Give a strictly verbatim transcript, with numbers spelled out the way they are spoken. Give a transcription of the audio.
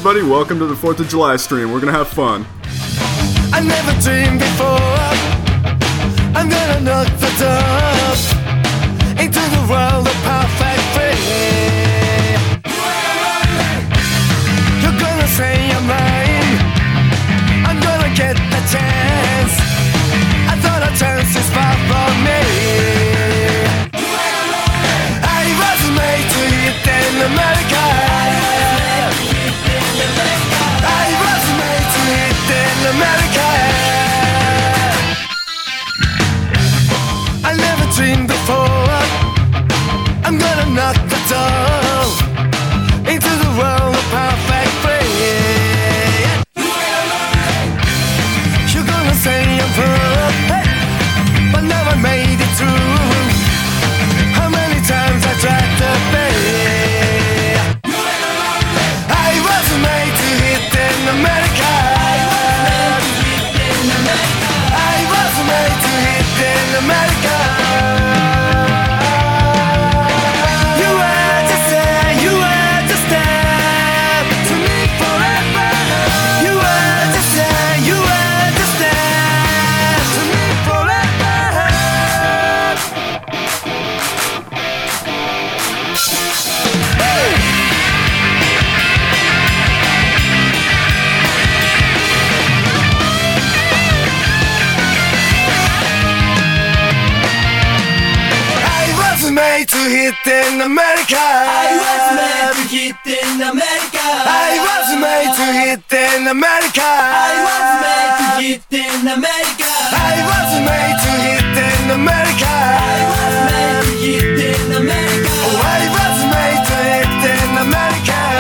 everybody. Welcome to the fourth of July stream. We're gonna have fun. I never dreamed before I'm gonna knock the door into the world of perfect free. You're gonna say I'm lying, I'm gonna get the chance. I thought a chance is far from me. I was made to hit in America. I was made to hit in America. I never dreamed before I'm gonna knock the door into the world of perfect free. You're gonna say I'm fool, hey, but now I made it through. How many times I tried to be? I was made to hit in America. I was made to hit in America. You had to say, you had to step to me forever. You had to say, you had to step to me forever. I was made to hit in America. I was made to hit in America. I was made to hit in America. I was made to hit in America. I was made to hit in America. I was made to hit in America. Oh, I was made to hit in America.